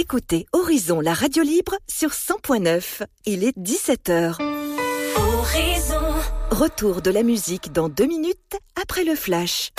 écoutez Horizon, la radio libre sur 100.9. Il est 17h. Horizon. Retour de la musique dans 2 minutes après le flash.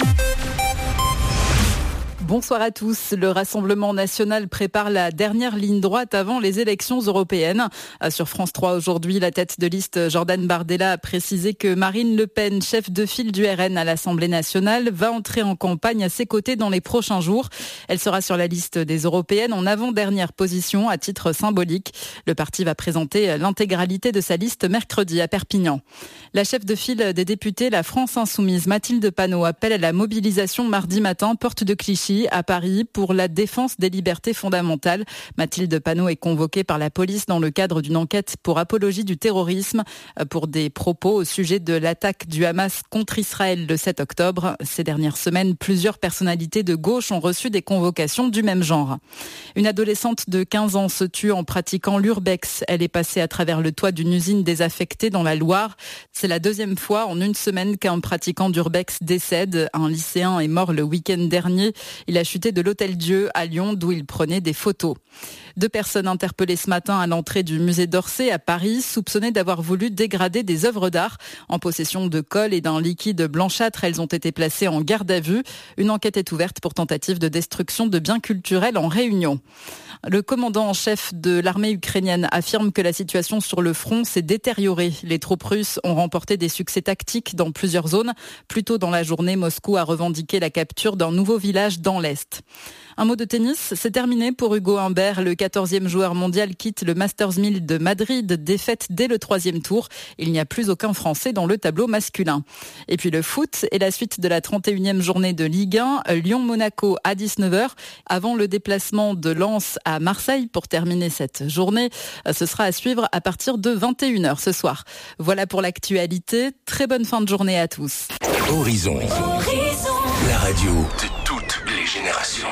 Bonsoir à tous. Le Rassemblement national prépare la dernière ligne droite avant les élections européennes. Sur France 3 aujourd'hui, la tête de liste Jordan Bardella a précisé que Marine Le Pen, chef de file du RN à l'Assemblée nationale, va entrer en campagne à ses côtés dans les prochains jours. Elle sera sur la liste des européennes en avant-dernière position à titre symbolique. Le parti va présenter l'intégralité de sa liste mercredi à Perpignan. La chef de file des députés, la France Insoumise, Mathilde Panot, appelle à la mobilisation mardi matin, porte de Clichy, à Paris, pour la défense des libertés fondamentales. Mathilde Panot est convoquée par la police dans le cadre d'une enquête pour apologie du terrorisme pour des propos au sujet de l'attaque du Hamas contre Israël le 7 octobre. Ces dernières semaines, plusieurs personnalités de gauche ont reçu des convocations du même genre. Une adolescente de 15 ans se tue en pratiquant l'urbex. Elle est passée à travers le toit d'une usine désaffectée dans la Loire. C'est la 2e fois en une semaine qu'un pratiquant d'urbex décède. Un lycéen est mort le week-end dernier. Il a chuté de l'Hôtel-Dieu à Lyon, d'où il prenait des photos. 2 personnes interpellées ce matin à l'entrée du musée d'Orsay à Paris, soupçonnées d'avoir voulu dégrader des œuvres d'art. En possession de colle et d'un liquide blanchâtre, elles ont été placées en garde à vue. Une enquête est ouverte pour tentative de destruction de biens culturels en Réunion. Le commandant en chef de l'armée ukrainienne affirme que la situation sur le front s'est détériorée. Les troupes russes ont remporté des succès tactiques dans plusieurs zones. Plus tôt dans la journée, Moscou a revendiqué la capture d'un nouveau village dans l'Est. Un mot de tennis, c'est terminé pour Hugo Humbert. Le 14e joueur mondial quitte le Masters 1000 de Madrid, défaite dès le 3e tour. Il n'y a plus aucun Français dans le tableau masculin. Et puis le foot et la suite de la 31e journée de Ligue 1, Lyon-Monaco à 19h. Avant le déplacement de Lens à Marseille pour terminer cette journée, ce sera à suivre à partir de 21h ce soir. Voilà pour l'actualité. Très bonne fin de journée à tous. Horizon. La radio de toutes les générations.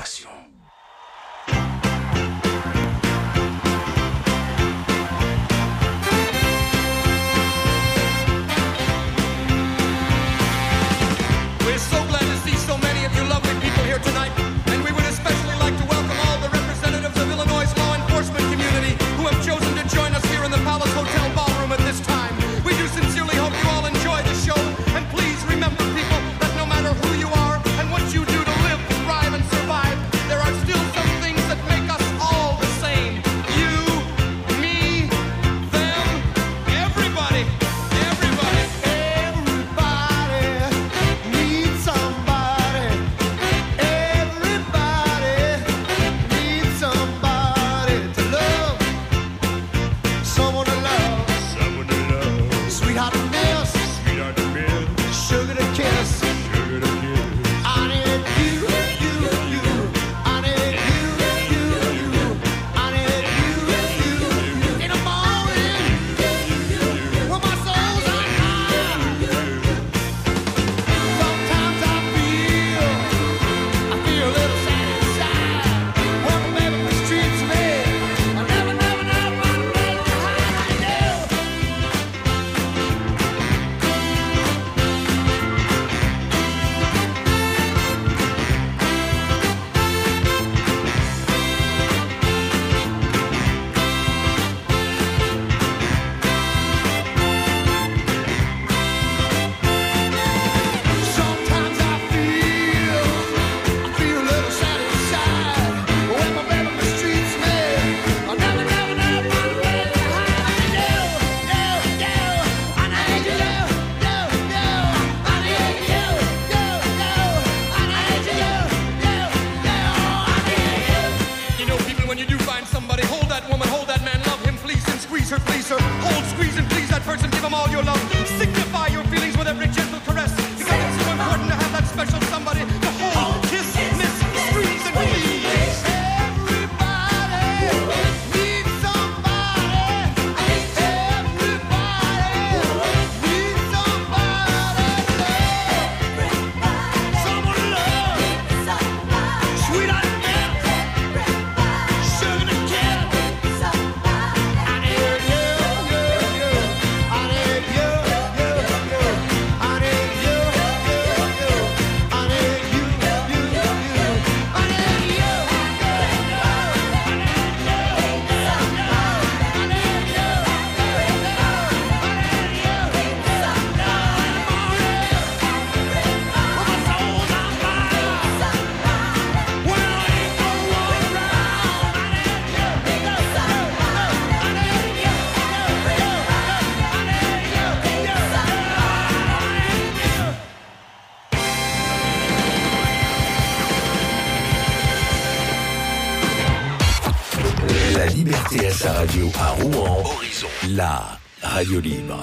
We're so glad to see so many of you lovely people here tonight, and we would especially like to welcome all the representatives of Illinois' law enforcement community who have chosen to join us here in the Palace Hotel ballroom at this time. We do sincerely hope you all enjoy the show, and please remember, people, that no matter who you are and what you do to live, thrive, and survive, there are still some things that make us all the same. You, me, them, everybody. liberté à sa radio à Rouen. Horizon, la radio libre.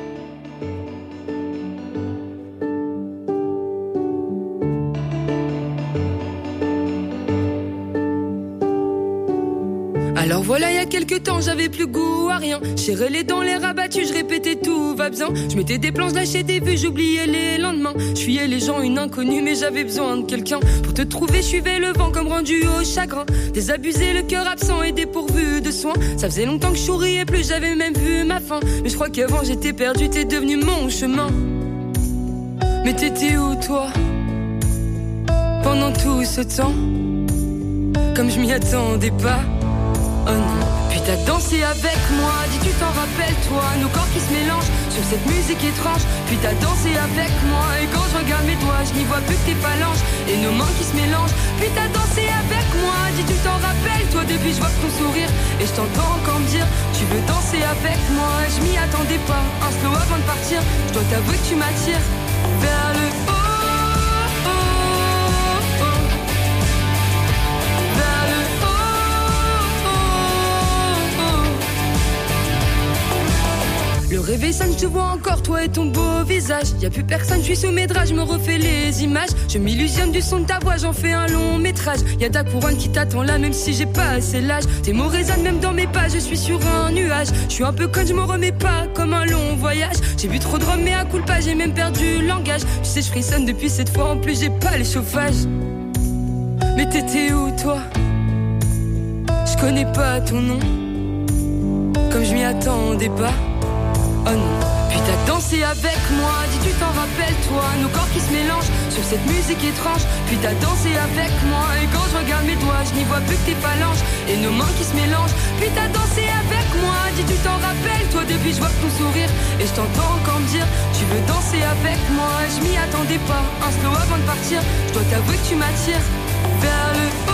Alors voilà, il y a quelques temps, j'avais plus goût à rien. Serré les dents, les rabattus, je répétais tout va bien. Je mettais des plans, je lâchais des vues, j'oubliais les lendemains. Je fuyais les gens, une inconnue, mais j'avais besoin de quelqu'un. Pour te trouver, je suivais le vent comme rendu au chagrin. Désabusé, le cœur absent et dépourvu de soins. Ça faisait longtemps que je souriais plus, j'avais même vu ma fin. Mais je crois qu'avant j'étais perdu, t'es devenu mon chemin. Mais t'étais où toi pendant tout ce temps? Comme je m'y attendais pas. Oh non, puis t'as dansé avec moi, dis tu t'en rappelles toi, nos corps qui se mélangent sur cette musique étrange. Puis t'as dansé avec moi, et quand je regarde mes doigts, je n'y vois plus que tes phalanges et nos mains qui se mélangent. Puis t'as dansé avec moi, dis tu t'en rappelles toi, depuis je vois ton sourire et je t'entends encore me dire tu veux danser avec moi. Je m'y attendais pas, un slow avant de partir, je dois t'avouer que tu m'attires vers le haut. Le réveil sonne, je te vois encore, toi et ton beau visage. Y'a plus personne, je suis sous mes draps, je me refais les images. Je m'illusionne du son de ta voix, j'en fais un long métrage. Y'a ta couronne qui t'attend là, même si j'ai pas assez l'âge. Tes mots résonnent même dans mes pas, je suis sur un nuage. Je suis un peu conne, je me remets pas, comme un long voyage. J'ai bu trop de rhum, mais à coup de pas, j'ai même perdu le langage. Tu sais, je frissonne depuis cette fois, en plus j'ai pas les chauffages. Mais t'étais où toi? Je connais pas ton nom, comme je m'y attendais pas. Oh non, puis t'as dansé avec moi, dis tu t'en rappelles toi, nos corps qui se mélangent sur cette musique étrange. Puis t'as dansé avec moi, et quand je regarde mes doigts, je n'y vois plus que tes phalanges et nos mains qui se mélangent. Puis t'as dansé avec moi, dis tu t'en rappelles toi, depuis je vois ton sourire et je t'entends encore me dire tu veux danser avec moi. Je m'y attendais pas, un slow avant de partir, je dois t'avouer que tu m'attires vers le haut.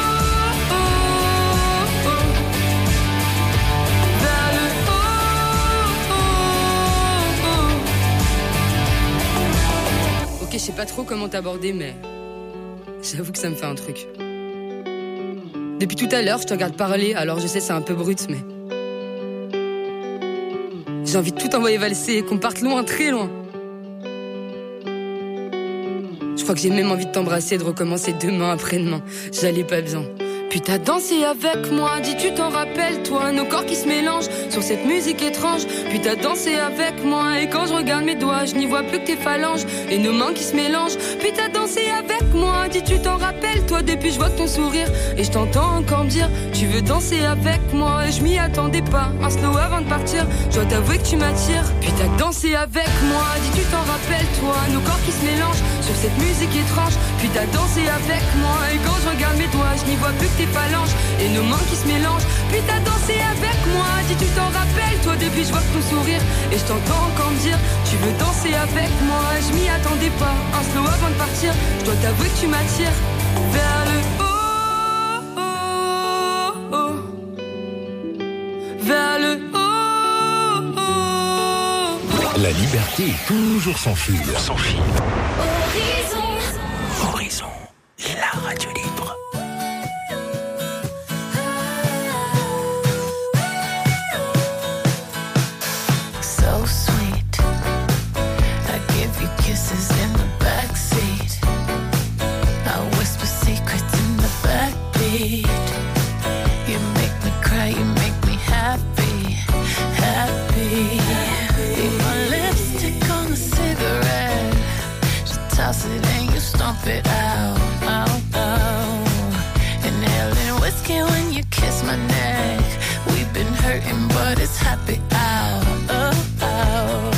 Je sais pas trop comment t'aborder, mais j'avoue que ça me fait un truc. Depuis tout à l'heure, je te regarde parler, alors je sais c'est un peu brut, mais j'ai envie de tout envoyer valser et qu'on parte loin, très loin. Je crois que j'ai même envie de t'embrasser et de recommencer demain après-demain. J'allais pas bien. Puis t'as dansé avec moi, dis tu t'en rappelles toi, nos corps qui se mélangent sur cette musique étrange. Puis t'as dansé avec moi, et quand je regarde mes doigts, je n'y vois plus que tes phalanges et nos mains qui se mélangent. Puis t'as dansé avec moi, dis tu t'en rappelles toi, depuis je vois ton sourire et je t'entends encore me dire tu veux danser avec moi. Et je m'y attendais pas, un slow avant de partir, je dois t'avouer que tu m'attires. Puis t'as dansé avec moi, dis tu t'en rappelles toi, nos corps qui se mélangent sur cette musique étrange. Puis t'as dansé avec moi, et quand je regarde mes doigts, je n'y vois plus que tes phalanges et nos mains qui se mélangent. Puis t'as dansé avec moi, dis tu t'en rappelles toi, depuis je vois ton sourire et je t'entends encore me dire tu veux danser avec moi. Je m'y attendais pas, un slow avant de partir, je dois t'avouer que tu m'attires vers le haut, oh, oh, vers le haut, oh, oh. La liberté est toujours sans fil. Sans fil. Horizon. Horizon, la radio libre. Kisses in the backseat, I whisper secrets in the backbeat. You make me cry, you make me happy, happy. Be my lipstick on a cigarette. Just toss it and you stomp it out, out, out. Inhaling whiskey when you kiss my neck. We've been hurting, but it's happy out, oh, out.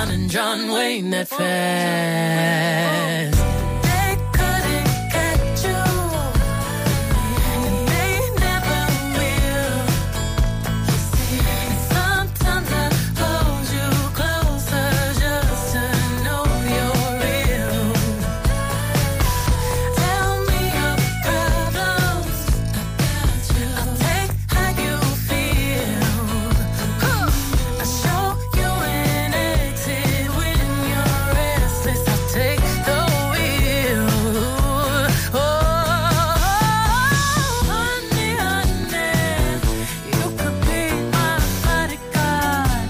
John and John Wayne that fast. They couldn't get you, and they never will. And sometimes I hold you closer just to know you're real. Tell me your problems, I'll take how you feel. I'll show you an exit when you're restless. I'll take the wheel. Oh, honey, honey, you could be my bodyguard.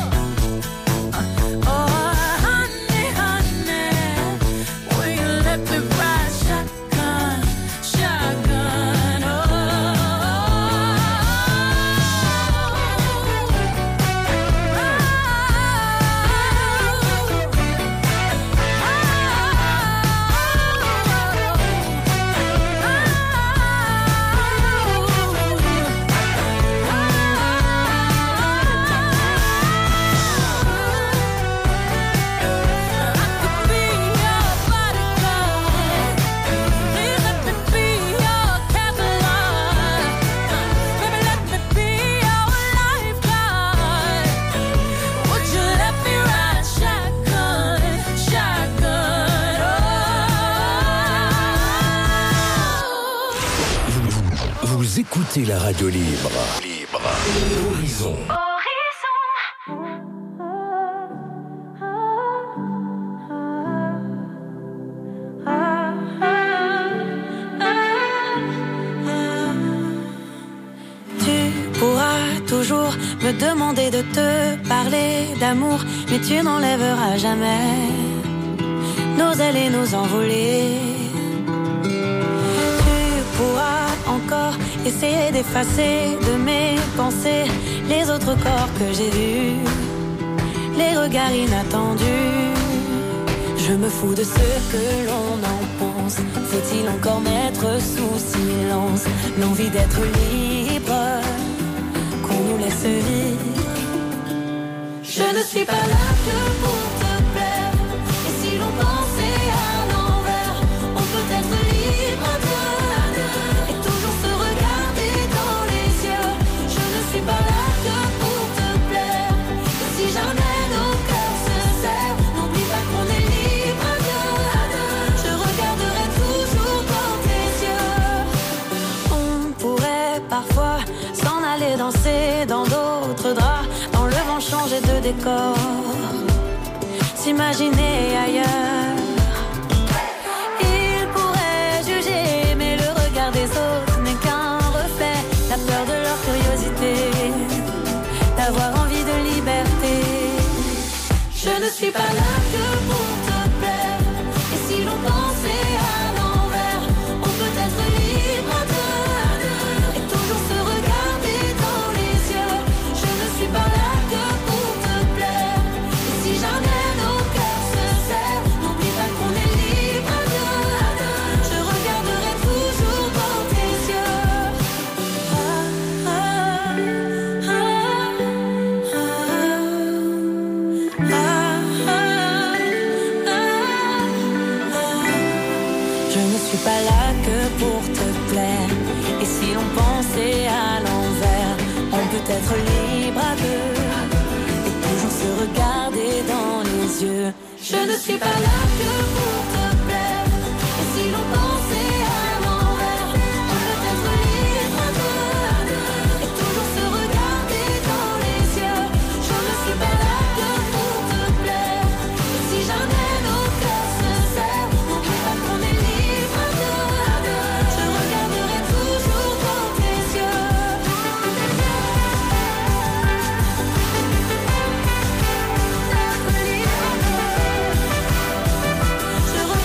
Oh, honey, honey, will you let me ride shotgun, shotgun? Vous écoutez la radio libre. Horizon. Tu pourras toujours me demander de te parler d'amour, mais tu n'enlèveras jamais nos ailes et nos envolées. Tu pourras encore essayer d'effacer de mes pensées les autres corps que j'ai vus, les regards inattendus. Je me fous de ce que l'on en pense. Faut-il encore mettre sous silence l'envie d'être libre qu'on nous laisse vivre? Je ne suis pas là que pour te plaire. Et si l'on pensait à l'envers, on peut être libre à deux et toujours se regarder dans les yeux. Je ne suis pas là que pour te plaire. Et si jamais nos cœurs se serrent, n'oublie pas qu'on est libre à deux. Je regarderai toujours dans tes yeux. On pourrait parfois s'en aller danser dans d'autres draps, dans le vent changer de décor, s'imaginer ailleurs. Ils pourraient juger, mais le regard des autres n'est qu'un reflet. La peur de leur curiosité, d'avoir envie de liberté. Je ne suis pas là que pour te plaire. Et si l'on pensait à l'envers, on peut être libre à deux et toujours se regarder dans les yeux. Je ne suis pas là que pour te plaire. Et si jamais nos cœurs se serrent, n'oublie pas qu'on est libre à deux. Je regarderai toujours dans tes yeux. Je ne suis pas là que pour te plaire. Et si l'on pensait à l'envers, on peut être libre à deux et toujours se regarder dans les yeux. Je ne suis pas là que pour te plaire. Et si l'on pensait à l'envers, on peut être libre à deux et toujours se regarder dans les yeux. Je ne suis pas là que pour te plaire. Et si jamais nos cœurs se serrent, n'oublie pas qu'on est libre à deux. Je regarderai toujours dans tes yeux. Je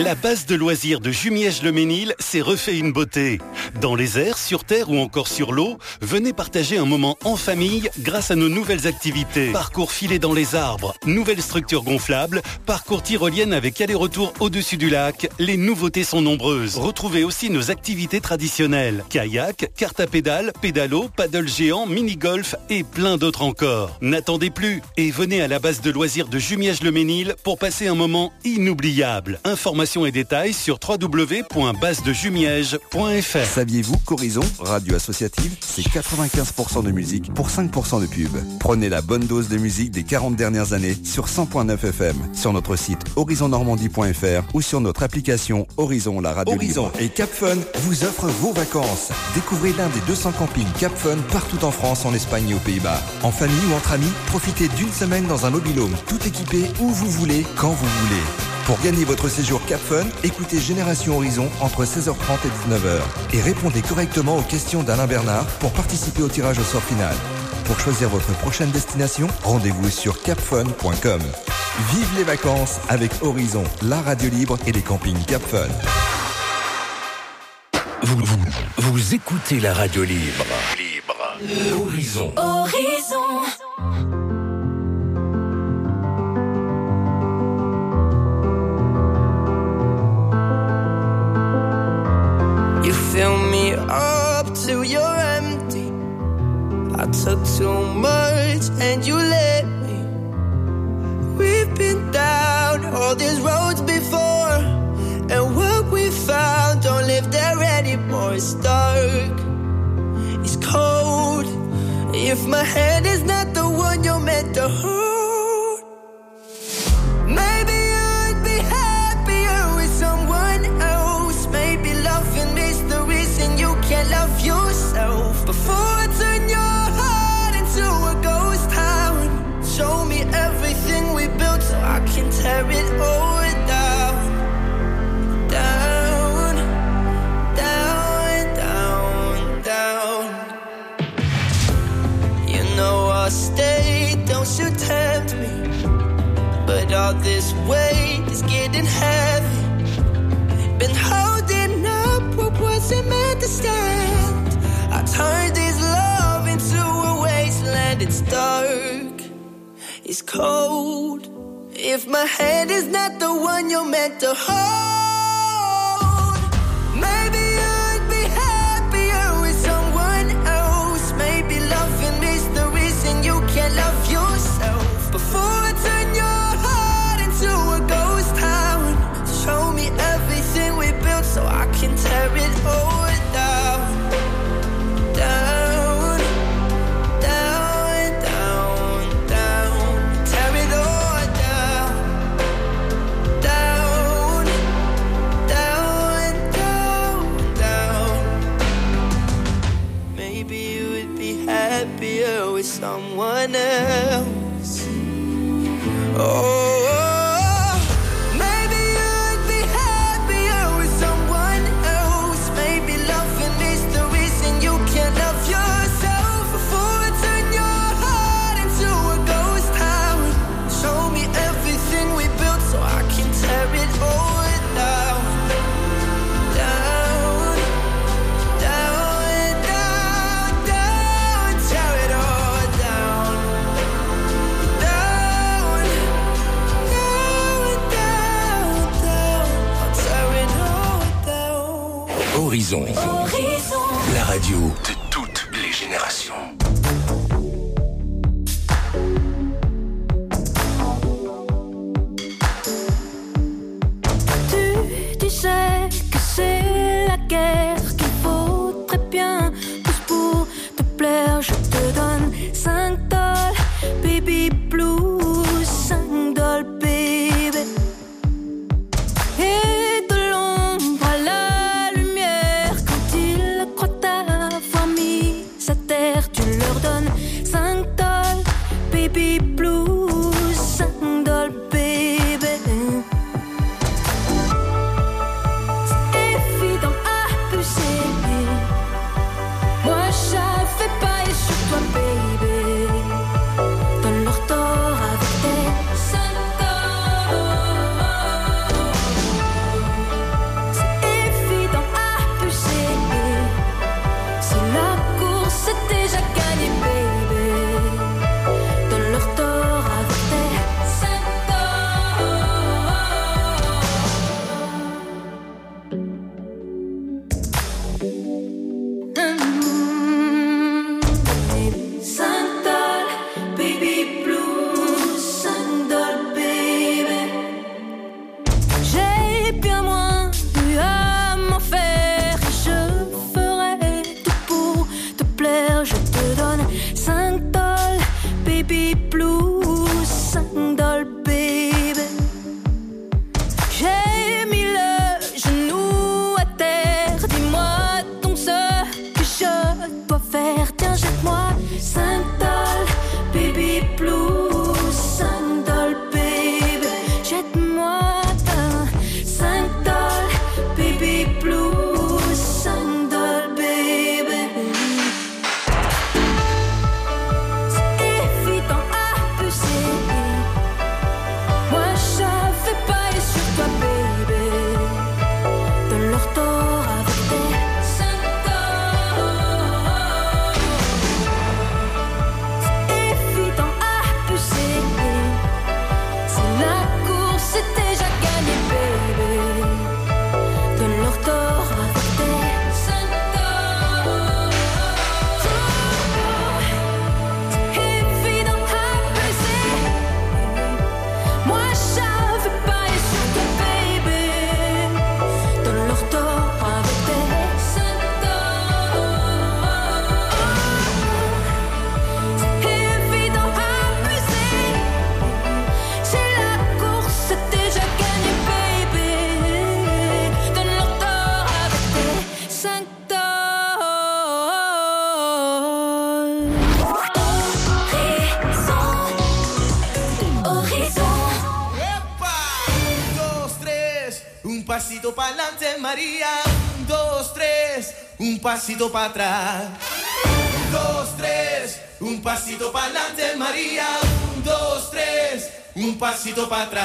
La base de loisirs de Jumièges-le-Mesnil s'est refait une beauté. Dans les airs, sur terre ou encore sur l'eau, venez partager un moment en famille grâce à nos nouvelles activités. Parcours filé dans les arbres, nouvelles structures gonflables, parcours tyroliennes avec aller-retour au-dessus du lac. Les nouveautés sont nombreuses. Retrouvez aussi nos activités traditionnelles. Kayak, carte à pédales, pédalo, paddle géant, mini-golf et plein d'autres encore. N'attendez plus et venez à la base de loisirs de Jumièges-le-Mesnil pour passer un moment inoubliable. Informations et détails sur www.basedejumièges.fr. Saviez-vous qu'Horizon, radio associative, c'est 95% de musique pour 5% de pub. Prenez la bonne dose de musique des 40 dernières années sur 100.9 FM, sur notre site horizonnormandie.fr ou sur notre application Horizon, la radio Horizon libre. et Cap Fun vous offrent vos vacances. Découvrez l'un des 200 campings Cap Fun partout en France, en Espagne et aux Pays-Bas. En famille ou entre amis, profitez d'une semaine dans un mobil-home tout équipé où vous voulez, quand vous voulez. Pour gagner votre séjour Cap Fun, écoutez Génération Horizon entre 16h30 et 19h et répondez correctement aux questions d'Alain Bernard pour participer au tirage au sort final. Pour choisir votre prochaine destination, rendez-vous sur capfun.com. Vive les vacances avec Horizon, la radio libre et les campings Cap Fun. Vous écoutez la radio libre. Horizon. Horizon. You fill me up till you're empty. I took too much and you let me. We've been down all these roads before, and what we found don't live there anymore. It's dark, it's cold. If my hand is not the one you're meant to hold, maybe I'd be happier with someone else. Maybe loving is the reason you can't love yourself. Before I turn your heart into a ghost town, show me everything we built so I can tear it all down. Down, down, down, down. You know I'll stay, don't you tempt me. But all this weight is getting heavy. Been holding up what wasn't meant to stand. I turned this love into a wasteland. It's dark, it's cold. If my hand is not the one you're meant to hold, maybe I'd be happier with someone else. Maybe loving is the reason you can't love yourself. Before I turn your heart into a ghost town, show me everything we built so I can tear it all down. Down, down, down, down. Tear it all down. Down, down, down, down. Maybe you would be happier with someone else. Oh. Horizon. La radio de toutes les générations. Tu sais que c'est la guerre qu'il faut très bien. Tous pour te plaire, je te donne 5 $, baby blues, 5 $, baby. Et de l'ombre à la lumière, quand ils croient t'avoir mis à terre, tu leur donnes c'est déjà gagné, baby. Dans leur tort avec tes 5 pasito pa'lante, María. 1, 2, 3, un pasito para atrás. 2, 3, un pasito pa'lante, María. 1, 2, 3, un pasito para atrás.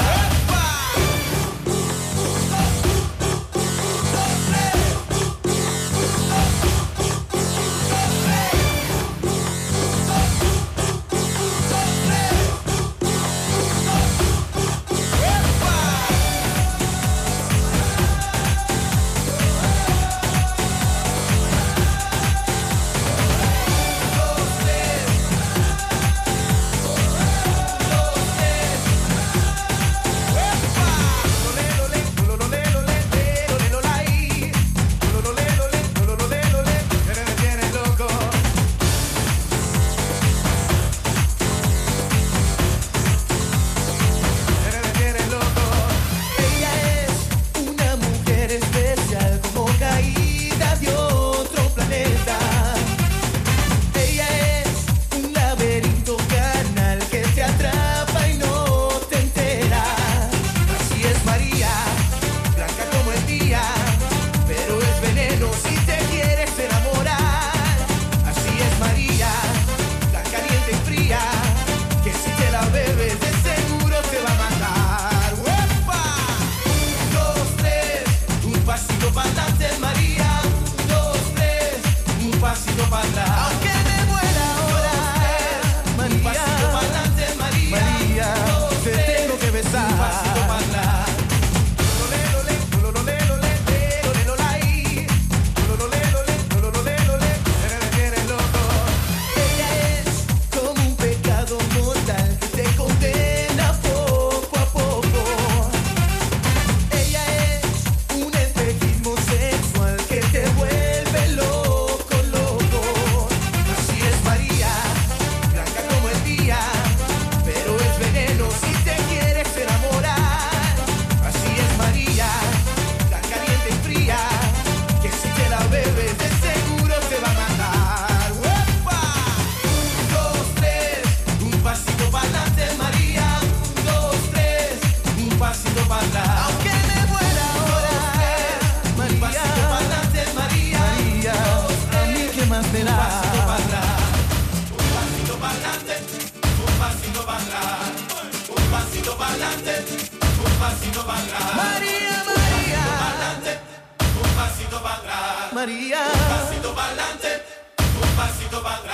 María, un pasito pa'lante, un pasito para atrás.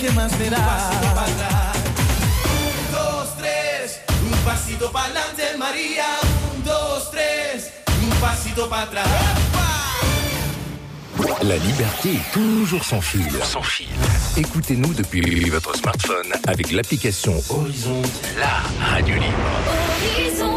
¿qué más será? Un pasito para atrás. 2, 3, un pasito para adelante, María. 1, 2, 3, un pasito para atrás. La liberté est toujours sans fil. Sans fil. Écoutez-nous depuis votre smartphone avec l'application Horizon, la radio libre. Horizon.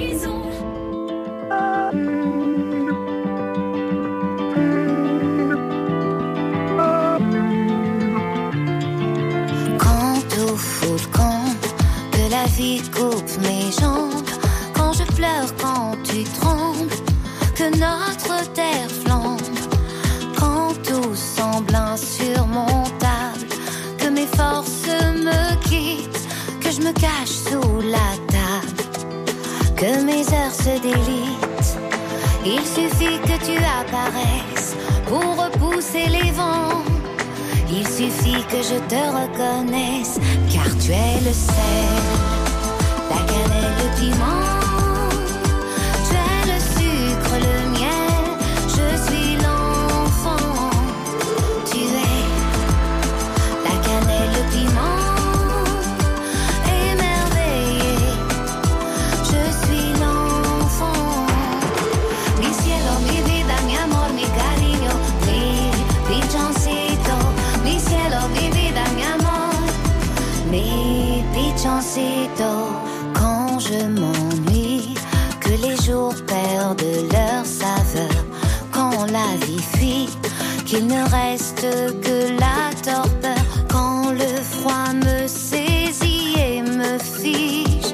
La vie coupe mes jambes, quand je pleure, quand tu trembles, que notre terre flambe, quand tout semble insurmontable, que mes forces me quittent, que je me cache sous la table, que mes heures se délitent. Il suffit que tu apparaisses pour repousser les vents. Il suffit que je te reconnaisse, car tu es le sel, la cannelle, le piment. Tu es le sucre, le miel, je suis l'enfant. Tu es la cannelle, le piment, émerveillé. Je suis l'enfant. Mi cielo, mi vida, mi amor, mi cariño, mi pichoncito. Mi cielo, mi vida, mi amor, mi pichoncito. Quand je m'ennuie, que les jours perdent leur saveur, quand la vie fuit, qu'il ne reste que la torpeur, quand le froid me saisit et me fige,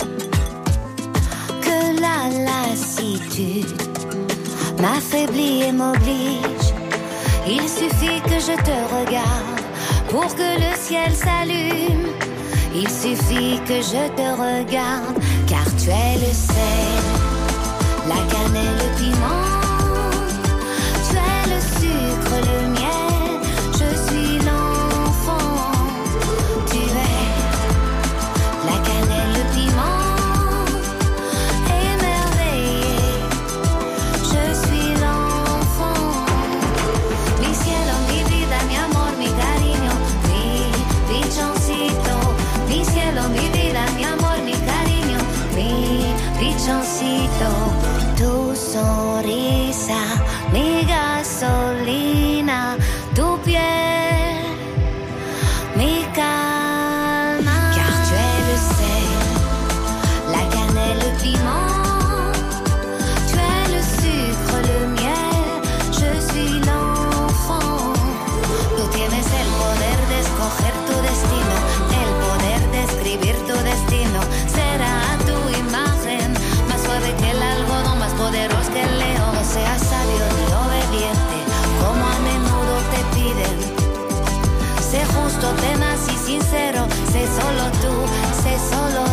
que la lassitude m'affaiblit et m'oblige. Il suffit que je te regarde pour que le ciel s'allume. Il suffit que je te regarde, car tu es le sel, la cannelle, le piment. Tu es le sucre, le miel, je suis l'enfant. Tu es la cannelle, le piment, émerveillé. Je suis l'enfant. Mi cielo, mi vida, mi amor, mi cariño, mi pichoncito. Mi cielo, mi vida, mi amor, mi cariño, mi pichoncito. Tu sonrisa, mi gasolina, tu piel, mi calma. Car tu es le sel, la cannelle, le piment. Tu es le sucre, le miel, je suis l'enfant. Tú tienes el poder de escoger tu destino, el poder de escribir tu destino. Será tu imagen, más suave que el algodón, más poderoso que el león. No seas sabio ni obediente, como a menudo te piden. Sé justo, tenaz y sincero, sé solo tú, sé solo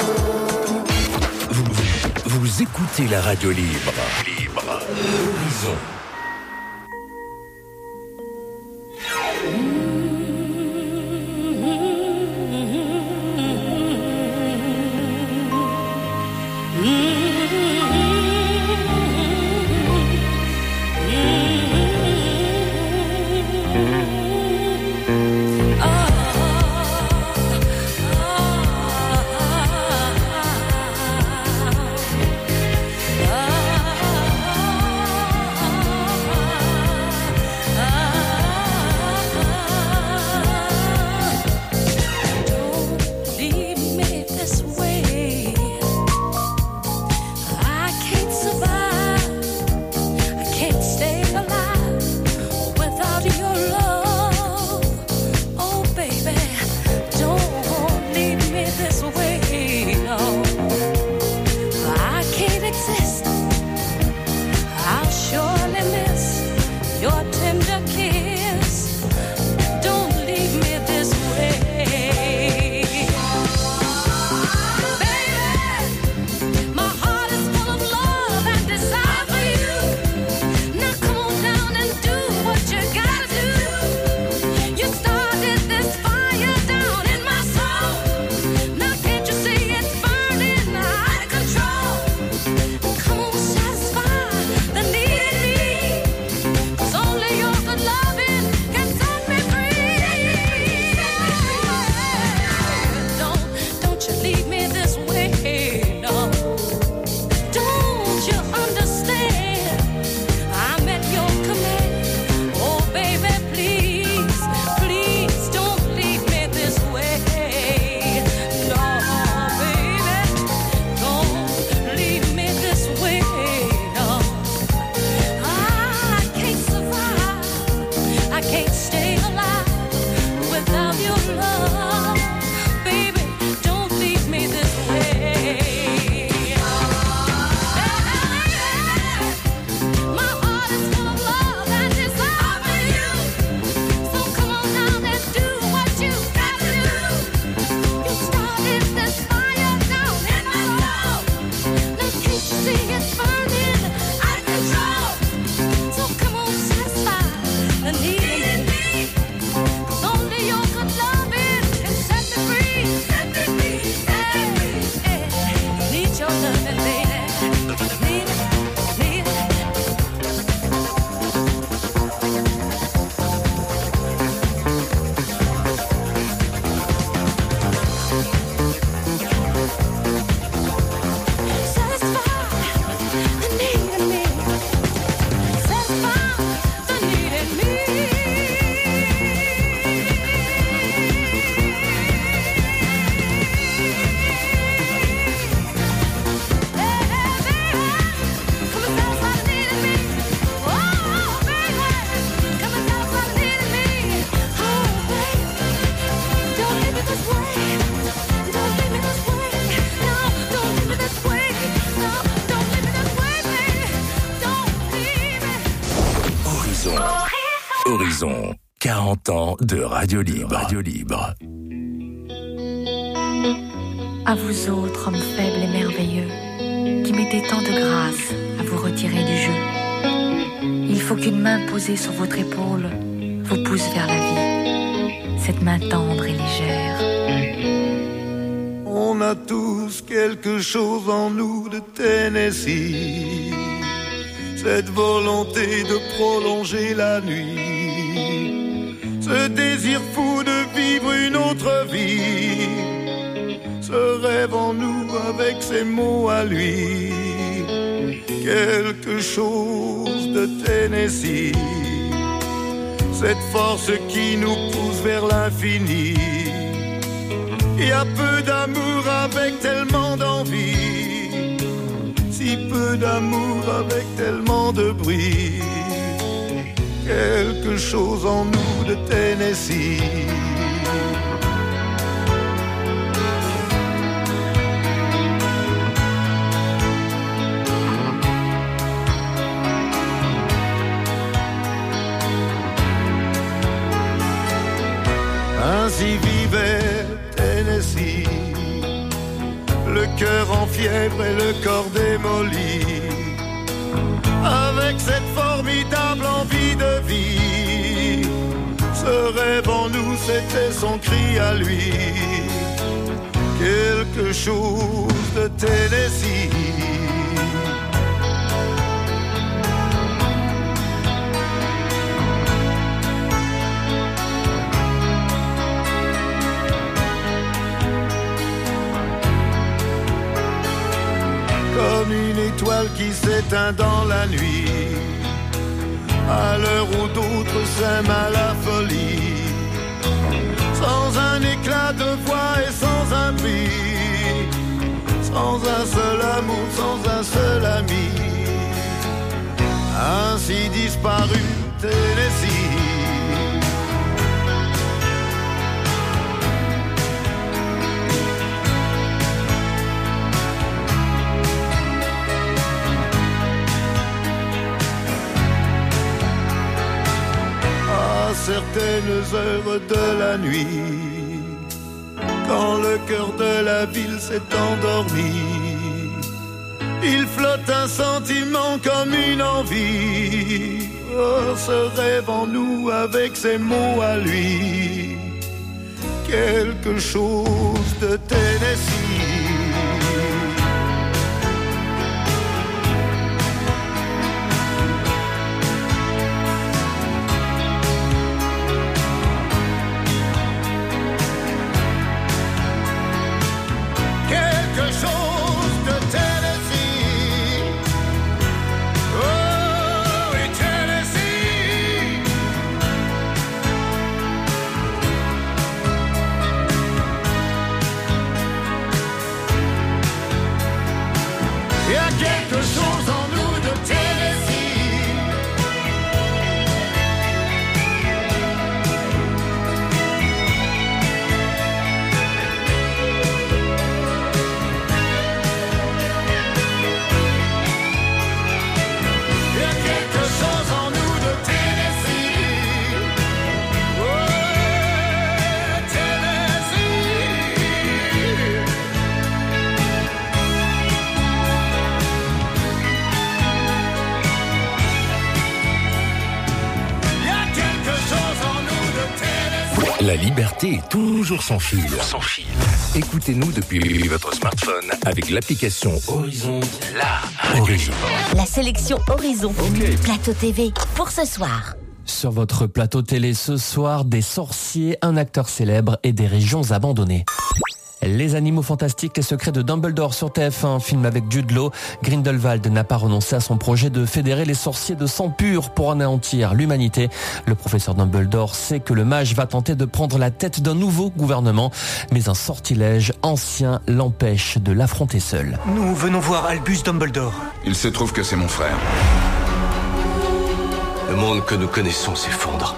tú. Vous écoutez la radio libre. Horizon. Horizon, 40 ans de Radio Libre. Radio Libre. À vous autres, hommes faibles et merveilleux, qui mettez tant de grâce à vous retirer du jeu. Il faut qu'une main posée sur votre épaule vous pousse vers la vie, cette main tendre et légère. On a tous quelque chose en nous de Tennessee, cette volonté de prolonger la nuit, ce désir fou de vivre une autre vie, ce rêve en nous avec ses mots à lui, quelque chose de Tennessee, cette force qui nous pousse vers l'infini. Il y a peu d'amour avec tellement d'envie, si peu d'amour avec tellement de bruit, quelque chose en nous de Tennessee. Ainsi vivait Tennessee, le cœur en fièvre et le corps démoli, avec cette formidable envie de vie. Ce rêve en nous, c'était son cri à lui, quelque chose de Tennessee. Comme une étoile qui s'éteint dans la nuit, à l'heure où d'autres s'aiment à la folie, sans un éclat de voix et sans un bruit, sans un seul amour, sans un seul ami, ainsi disparu Tennessee. Certaines heures de la nuit, quand le cœur de la ville s'est endormi, il flotte un sentiment comme une envie. Oh, ce rêve en nous avec ses mots à lui, quelque chose de Tennessee. La liberté est toujours sans fil. Écoutez-nous depuis votre smartphone avec l'application Horizon, la radio libre. La sélection Horizon, Plateau TV, pour ce soir. Sur votre plateau télé ce soir, des sorciers, un acteur célèbre et des régions abandonnées. Les animaux fantastiques, les secrets de Dumbledore sur TF1, film avec Jude Law. Grindelwald n'a pas renoncé à son projet de fédérer les sorciers de sang pur pour anéantir l'humanité. Le professeur Dumbledore sait que le mage va tenter de prendre la tête d'un nouveau gouvernement, mais un sortilège ancien l'empêche de l'affronter seul. Nous venons voir Albus Dumbledore. Il se trouve que c'est mon frère. Le monde que nous connaissons s'effondre.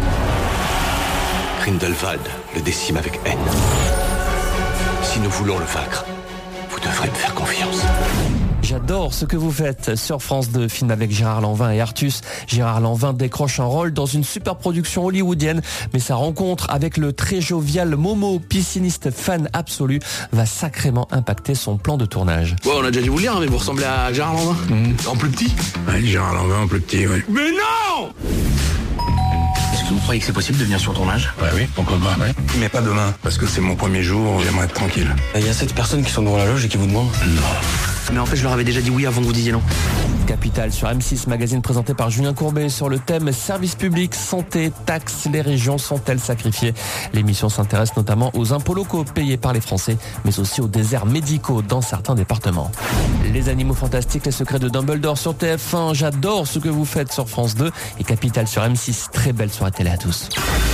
Grindelwald le décime avec haine. Si nous voulons le vaincre, vous devrez me faire confiance. J'adore ce que vous faites sur France 2, film avec Gérard Lanvin et Artus. Gérard Lanvin décroche un rôle dans une super production hollywoodienne, mais sa rencontre avec le très jovial Momo, pisciniste fan absolu, va sacrément impacter son plan de tournage. Ouais, on a déjà dû vous le dire, mais vous ressemblez à Gérard Lanvin. En plus petit. Ouais, Gérard Lanvin en plus petit, ouais. Mais non! Est-ce que vous croyez que c'est possible de venir sur le tournage? Ouais, oui, pourquoi pas, ouais. Mais pas demain, parce que c'est mon premier jour, j'aimerais être tranquille. Il y a 7 personnes qui sont devant la loge et qui vous demandent. Non. Mais en fait, je leur avais déjà dit oui avant que vous disiez non. Capital sur M6, magazine présenté par Julien Courbet sur le thème service public, santé, taxes, les régions sont-elles sacrifiées? L'émission s'intéresse notamment aux impôts locaux payés par les Français, mais aussi aux déserts médicaux dans certains départements. Les animaux fantastiques, les secrets de Dumbledore sur TF1, j'adore ce que vous faites sur France 2 et Capital sur M6, très belle soirée télé à tous.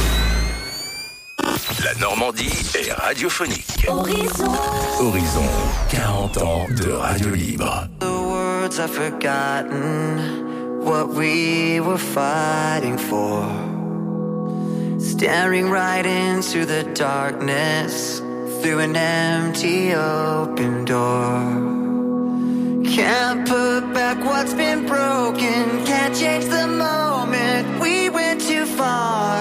La Normandie est radiophonique. Horizon. Horizon, 40 ans de radio libre. The words I've forgotten what we were fighting for. Staring right into the darkness through an empty open door. Can't put back what's been broken, can't change the moment we went too far.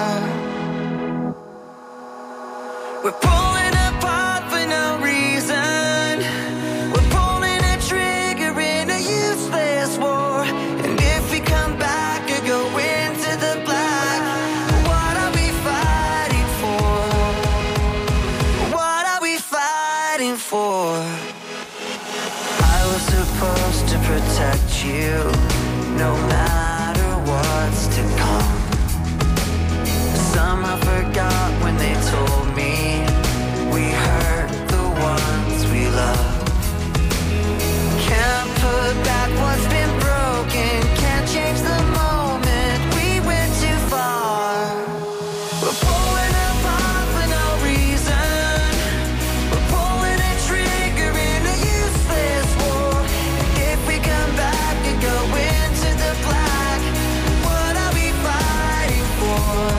We're pulling apart for no reason. We're pulling a trigger in a useless war. And if we come back or go into the black, what are we fighting for? What are we fighting for? I was supposed to protect you, no matter what's to come. Somehow forgot when they told me we hurt the ones we love. Can't put back what's been broken, can't change the moment we went too far. We're pulling apart for no reason. We're pulling a trigger in a useless war. And if we come back and go into the black, what are we fighting for?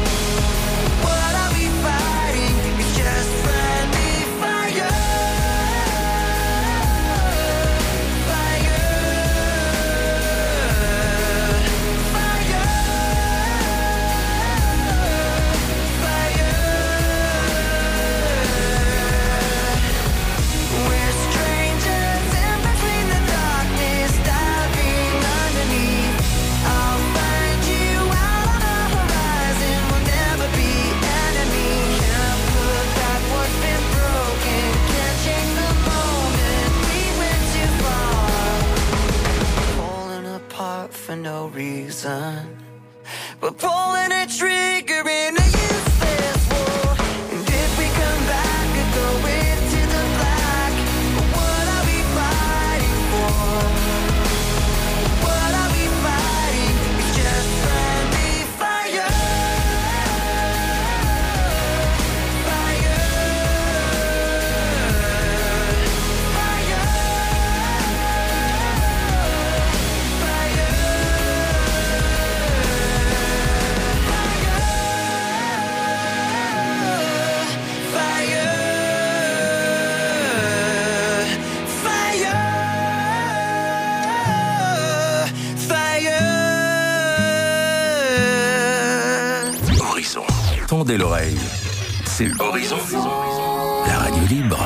For no reason, but pulling a trigger in a useless war. And if we come back and go into the black, what are we fighting for? What are we fighting? It's just friendly fire. Tendez l'oreille, c'est Horizon, la radio libre.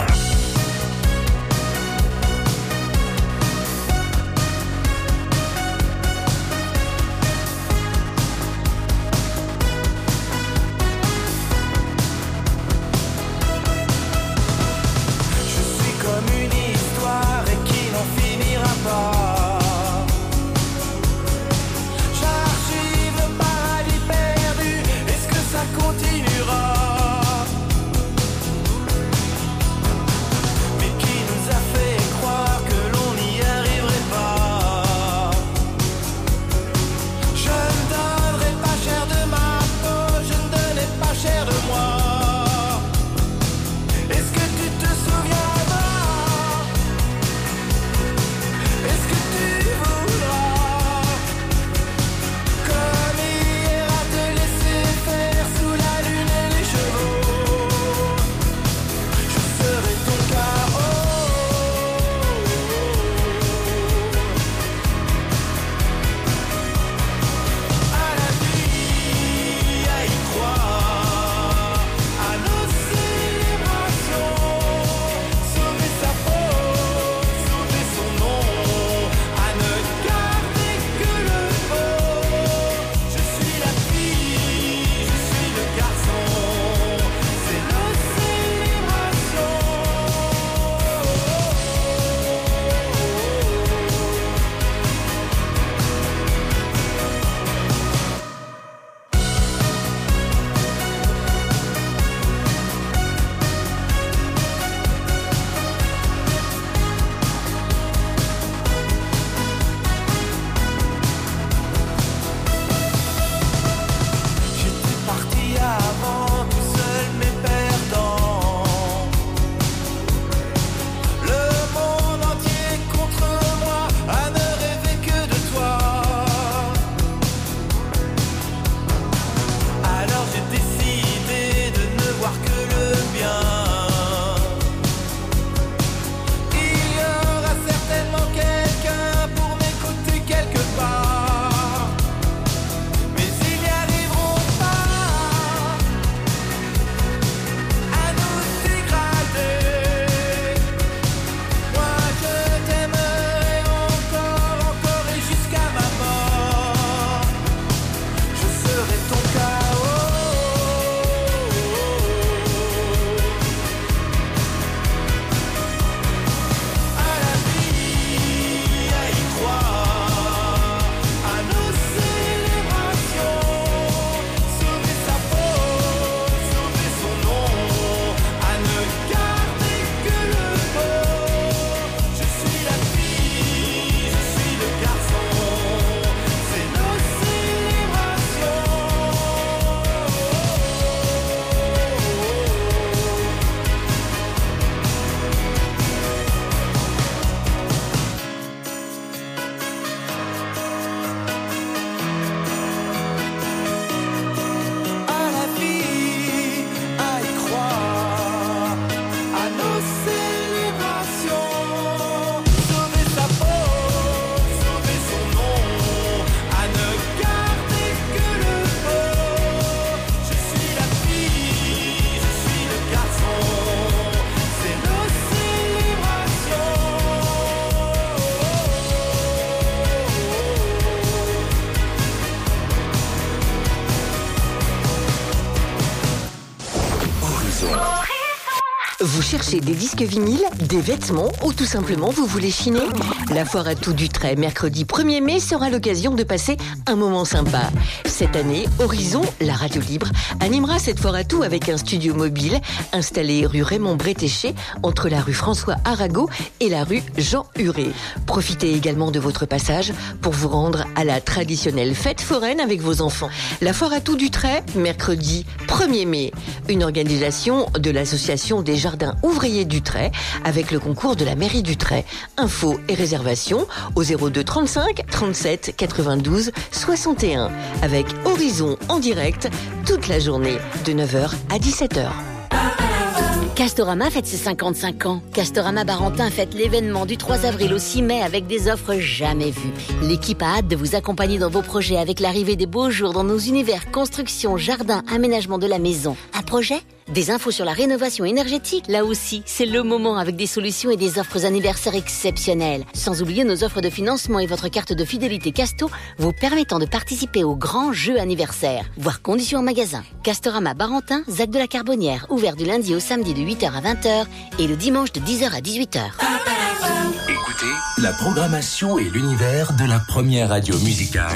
Horizon. Vous cherchez des disques vinyles, des vêtements ou tout simplement vous voulez chiner? La foire à tout du trait, mercredi 1er mai, sera l'occasion de passer un moment sympa. Cette année, Horizon, la radio libre, animera cette foire à tout avec un studio mobile installé rue Raymond Bretéché, entre la rue François Arago et la rue Jean Huré. Profitez également de votre passage pour vous rendre à la traditionnelle fête foraine avec vos enfants. La foire à tout du trait, mercredi 1er mai. Une organisation de l'association des jardins ouvriers du Trait avec le concours de la mairie du Trait. Infos et réservations au 02 35 37 92 61 avec Horizon en direct toute la journée de 9h à 17h. Castorama fête ses 55 ans. Castorama Barentin fête l'événement du 3 avril au 6 mai avec des offres jamais vues. L'équipe a hâte de vous accompagner dans vos projets avec l'arrivée des beaux jours dans nos univers construction, jardin, aménagement de la maison. Un projet ? Des infos sur la rénovation énergétique ? Là aussi, c'est le moment avec des solutions et des offres anniversaires exceptionnelles. Sans oublier nos offres de financement et votre carte de fidélité Casto vous permettant de participer au grand jeu anniversaire. Voir conditions en magasin. Castorama Barentin, Zac de la Carbonnière, ouvert du lundi au samedi de 8h à 20h et le dimanche de 10h à 18h. Écoutez la programmation et l'univers de la première radio musicale.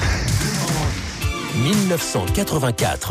1984.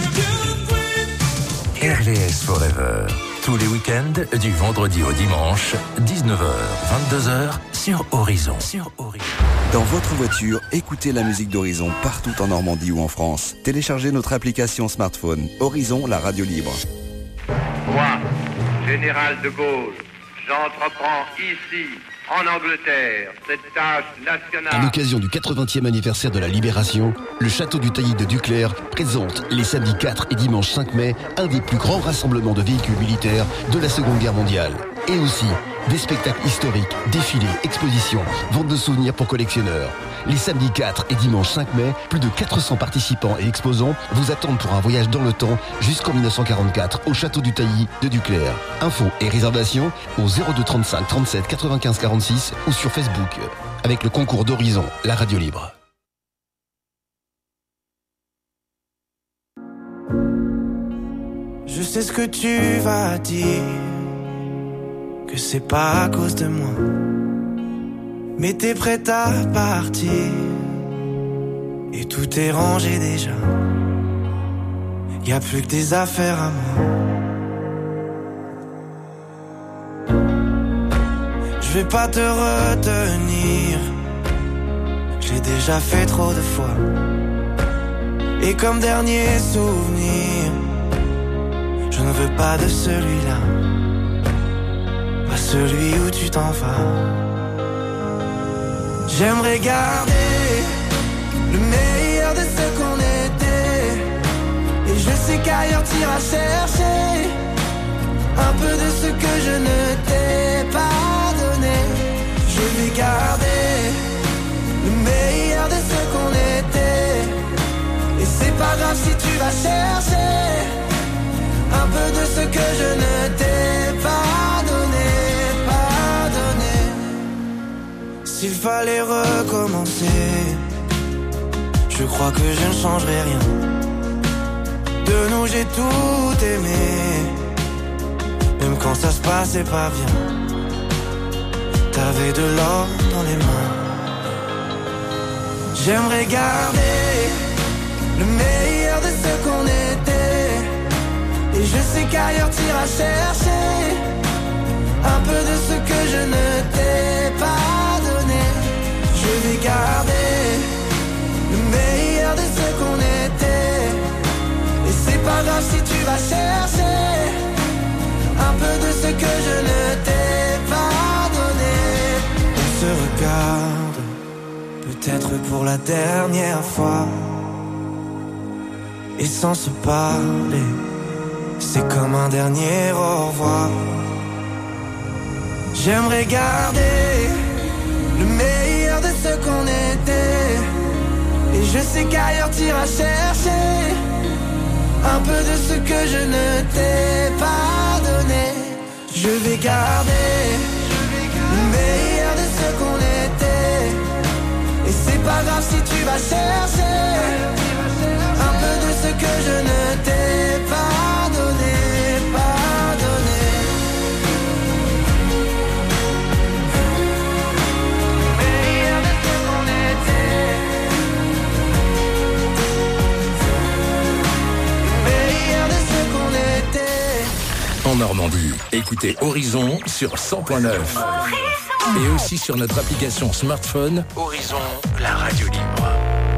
RVS Forever. Tous les week-ends, du vendredi au dimanche, 19h, 22h, sur Horizon. Dans votre voiture, écoutez la musique d'Horizon partout en Normandie ou en France. Téléchargez notre application smartphone. Horizon, la radio libre. Moi, général de Gaulle, j'entreprends ici, en Angleterre, cette tâche nationale. À l'occasion du 80e anniversaire de la Libération, le château du Taillis de Duclerc présente les samedis 4 et dimanche 5 mai un des plus grands rassemblements de véhicules militaires de la Seconde Guerre mondiale. Et aussi des spectacles historiques, défilés, expositions, ventes de souvenirs pour collectionneurs. Les samedis 4 et dimanche 5 mai, plus de 400 participants et exposants vous attendent pour un voyage dans le temps jusqu'en 1944 au château du Taillis de Duclerc. Infos et réservations au 02 35 37 95 46 ou sur Facebook avec le concours d'Horizon, la radio libre. Je sais ce que tu vas dire, que c'est pas à cause de moi, mais t'es prête à partir et tout est rangé déjà. Y a plus que des affaires à moi. Je vais pas te retenir, j'ai déjà fait trop de fois. Et comme dernier souvenir, je ne veux pas de celui-là, pas celui où tu t'en vas. J'aimerais garder le meilleur de ce qu'on était, et je sais qu'ailleurs t'iras chercher un peu de ce que je ne t'ai pas donné. Je vais garder le meilleur de ce qu'on était, et c'est pas grave si tu vas chercher un peu de ce que je ne t'ai pas donné, pas donné. S'il fallait recommencer, je crois que je ne changerai rien. De nous j'ai tout aimé, même quand ça se passait pas bien. T'avais de l'or dans les mains. J'aimerais garder le meilleur de ce qu'on était, et je sais qu'ailleurs t'iras chercher un peu de ce que je ne t'ai pas donné. Je vais garder le meilleur de ce qu'on était, et c'est pas grave si tu vas chercher un peu de ce que je ne t'ai pas donné. On se regarde, peut-être pour la dernière fois, et sans se parler, c'est comme un dernier au revoir. J'aimerais garder le meilleur de ce qu'on était, et je sais qu'ailleurs t'iras chercher un peu de ce que je ne t'ai pas donné. Je vais garder le meilleur de ce qu'on était, et c'est pas grave si tu vas chercher un peu de ce que je ne t'ai pas donné, pas en Normandie. Écoutez Horizon sur 100.9. Et aussi sur notre application smartphone Horizon, la radio libre.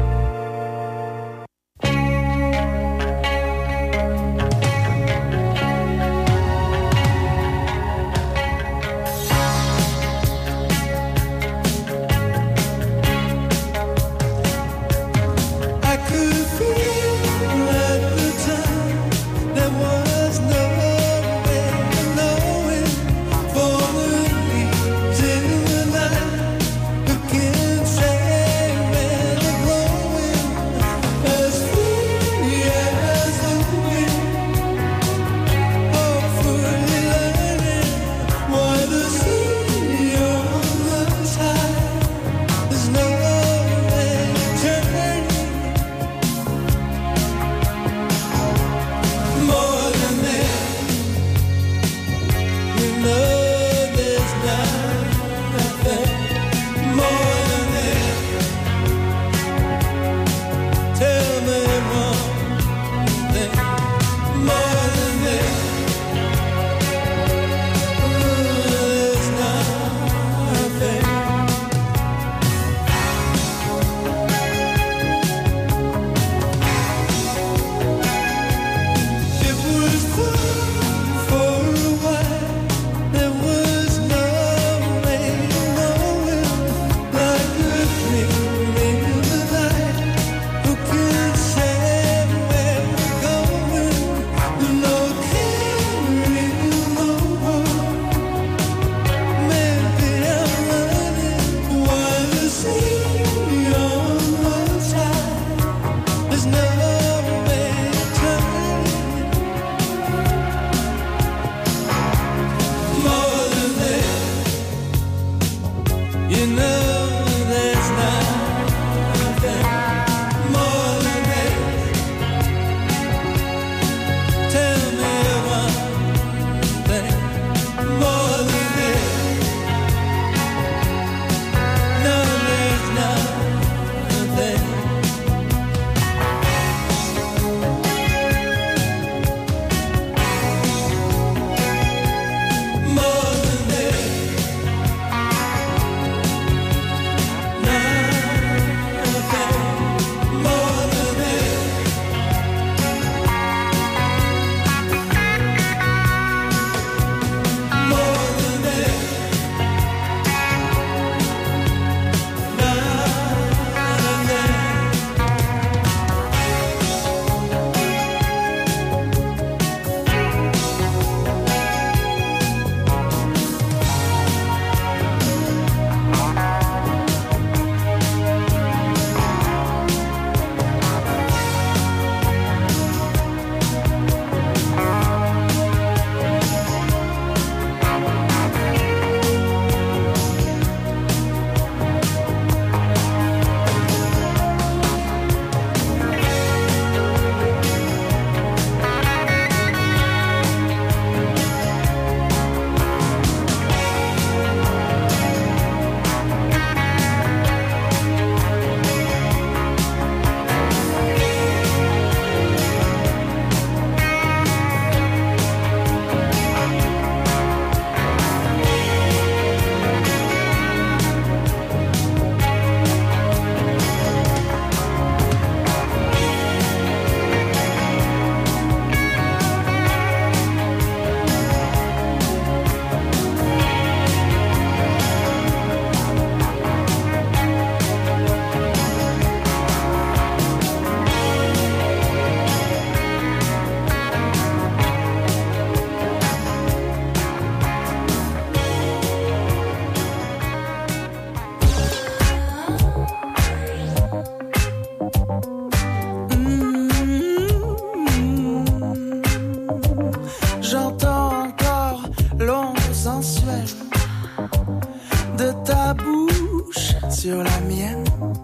sur la mienne.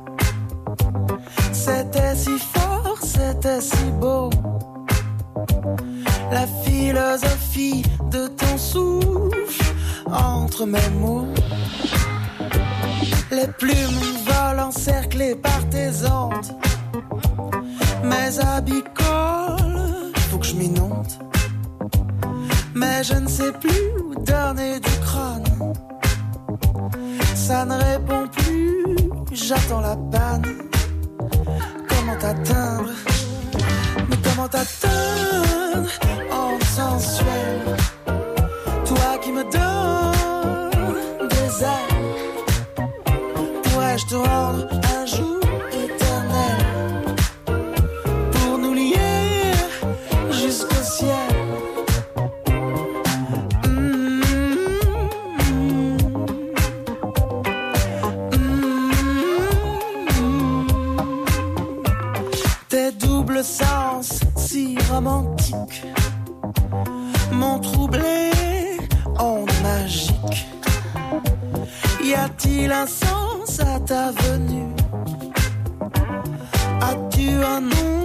C'était si fort, c'était si beau. La philosophie de ton souffle entre mes mots. Les plumes volent encerclées par tes ondes. Mes habits collent, faut que je m'inonde. mais je ne sais plus où donner du crâne. Ça ne répond plus, j'attends la panne. Comment t'atteindre? Mais comment t'atteindre en sensuel? Toi qui me donnes des ailes, pourrais-je te rendre un jour éternel pour nous lier jusqu'au ciel? Tes doubles sens si romantiques m'ont troublé en magique. Y a-t-il un sens à ta venue? As-tu un nom